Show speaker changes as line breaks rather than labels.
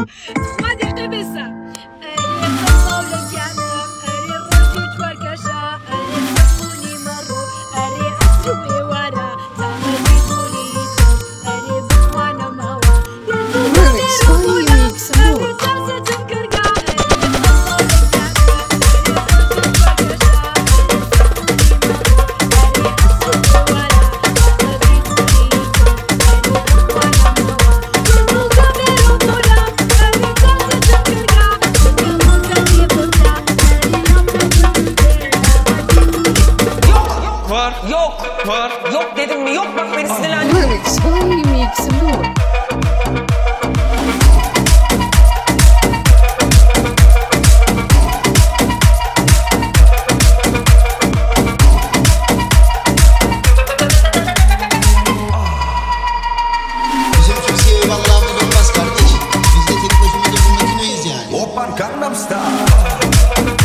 ما دي قبسة الصولة كانم أري رشيد وركشة أري سكوني مرو أري أسلوبي ورا تعملي كوليتو أري بسوانا موا
Remix, funny mix, amor.
أري تاسة تنكرقا أري الصولة كانم أري رشيد
Yok dedim mi? Yok bak beni sinirlendirme.
Remix, funny mix, amor.
Bizim Türkiye eyvallahımız olmaz kardeş. Biz de tek başımıza bu makineyiz yani.
Open Gangnam Style.